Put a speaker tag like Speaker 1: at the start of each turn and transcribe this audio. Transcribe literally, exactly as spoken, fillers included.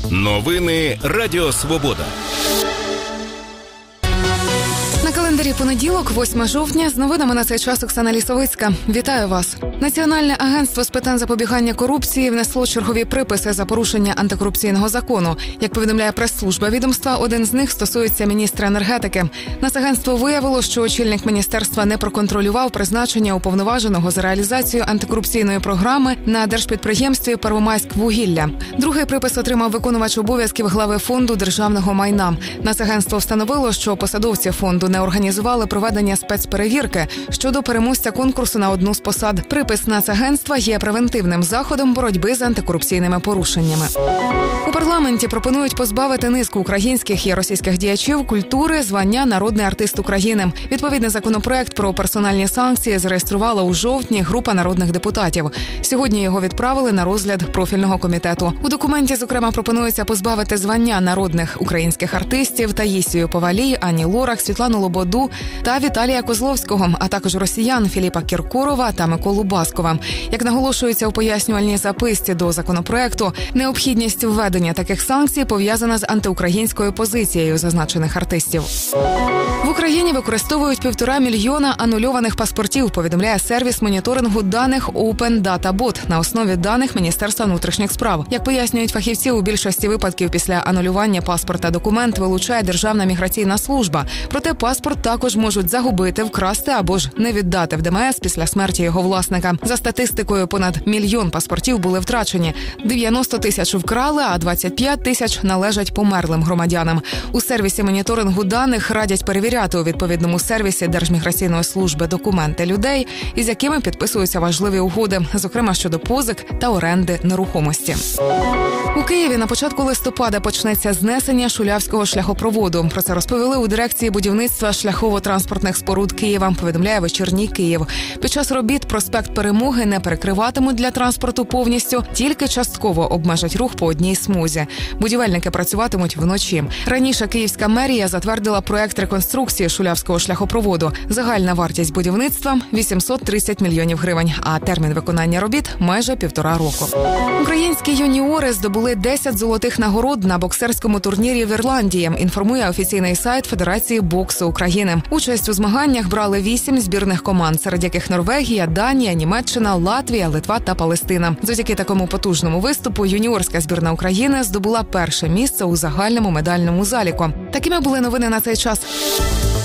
Speaker 1: Новини Радіо Свобода.
Speaker 2: На календарі понеділок, восьме жовтня, з новинами на цей час Оксана Лісовицька. Вітаю вас. Національне агентство з питань запобігання корупції внесло чергові приписи за порушення антикорупційного закону. Як повідомляє прес-служба відомства, один з них стосується міністра енергетики. Нацагентство виявило, що очільник міністерства не проконтролював призначення уповноваженого за реалізацію антикорупційної програми на держпідприємстві «Первомайськвугілля». Другий припис отримав виконувач обов'язків глави фонду державного майна. Нацагентство встановило, що посадовці фонду не організували проведення спецперевірки щодо переможця конкурсу на одну з посад. Припис Нацагентства є превентивним заходом боротьби з антикорупційними порушеннями. У парламенті пропонують позбавити низку українських і російських діячів культури звання «Народний артист України». Відповідний законопроект про персональні санкції зареєструвала у жовтні група народних депутатів. Сьогодні його відправили на розгляд профільного комітету. У документі, зокрема, пропонується позбавити звання народних українських артистів Таїсію Повалій, Ані Лорак, Світлану Лободу та Віталія Козловського, а також росіян Філіпа Кіркорова та Миколу Баскова. Як наголошується у пояснювальній записці до законопроекту, необхідність введення таких санкцій пов'язана з антиукраїнською позицією зазначених артистів. В Україні використовують півтора мільйона анульованих паспортів, повідомляє сервіс моніторингу даних Open Data Bot на основі даних Міністерства внутрішніх справ. Як пояснюють фахівці, у більшості випадків після анулювання паспорта документ вилучає Державна міграційна служба. Проте паспорт також можуть загубити, вкрасти або ж не віддати в ДМС після смерті його власника. За статистикою, понад мільйон паспортів були втрачені. дев'яносто тисяч вкрали, а двадцять п'ять тисяч належать померлим громадянам. У сервісі моніторингу даних радять перевіряти у відповідному сервісі Держміграційної служби документи людей, із якими підписуються важливі угоди, зокрема щодо позик та оренди нерухомості. У Києві на початку листопада почнеться знесення Шулявського шляхопроводу. Про це розповіли у дирекції будівництва шляхово-транспортних споруд Києва, повідомляє «Вечірній Київ». Під час робіт проспект Перемоги не перекриватимуть для транспорту повністю, тільки частково обмежать рух по одній смузі. Будівельники працюватимуть вночі. Раніше Київська мерія затвердила проект реконструкції Шулявського шляхопроводу. Загальна вартість будівництва – вісімсот тридцять мільйонів гривень, а термін виконання робіт – майже півтора року. Українські юніори здобули десять золотих нагород на боксерському турнірі в Ірландії, інформує офіційний сайт Федерації боксу України. Участь у змаганнях брали вісім збірних команд, серед яких Норвегія, Данія, Німеччина, Латвія, Литва та Палестина. Завдяки такому потужному виступу юніорська збірна України здобула перше місце у загальному медальному заліку. Такими були новини на цей час.